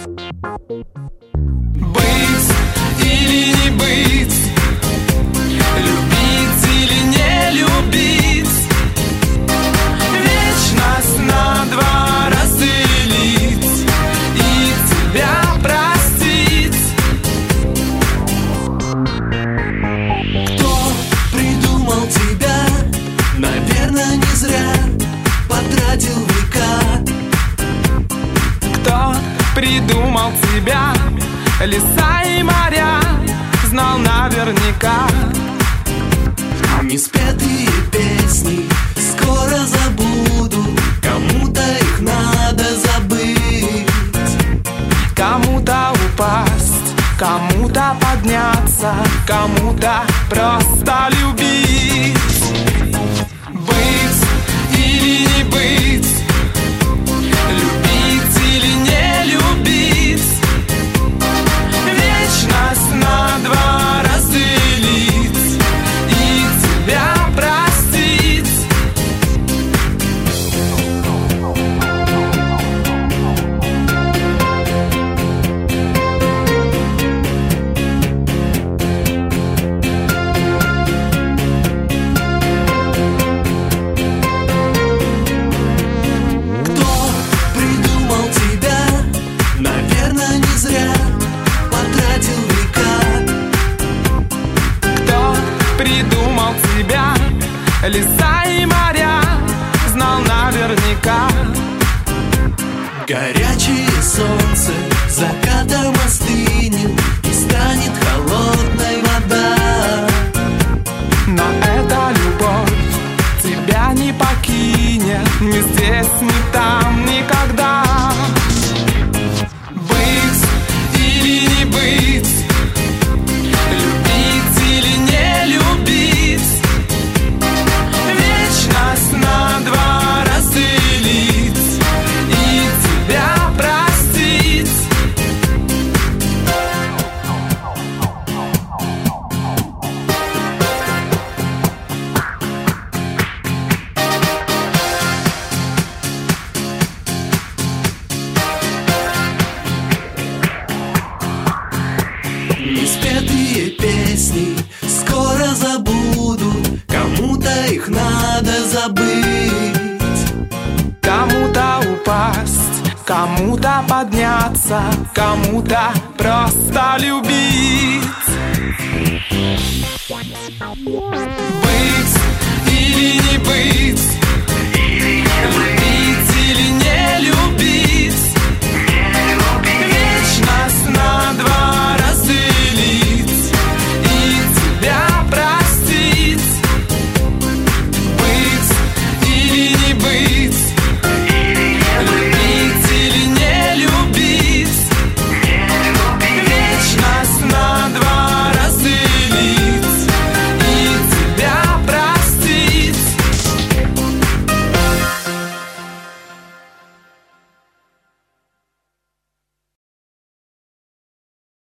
Быть или не быть, любить или не любить, вечность на два разделить и тебя простить. Кто придумал тебя, наверное, не зря потратил века. Кто придумал тебя, леса и моря, знал наверняка. Неспетые песни скоро забуду, кому-то их надо забыть. Кому-то упасть, кому-то подняться, кому-то просто любить. Быть или не быть, любить или не любить, вечность на два разделить и тебя простить. Кто придумал тебя, наверное, не зря потратил века. Кто придумал тебя, леса и моря, знал наверняка. Горячее солнце закатом остынет и станет холодной вода. Но эта любовь тебя не покинет ни здесь, ни там, никогда. Быть или не быть, любить или не любить, вечность на два разделить и тебя простить. Неспетые песни скоро забуду, кому-то их надо забыть. Кому-то упасть, кому-то подняться, кому-то просто любить. Быть или не быть,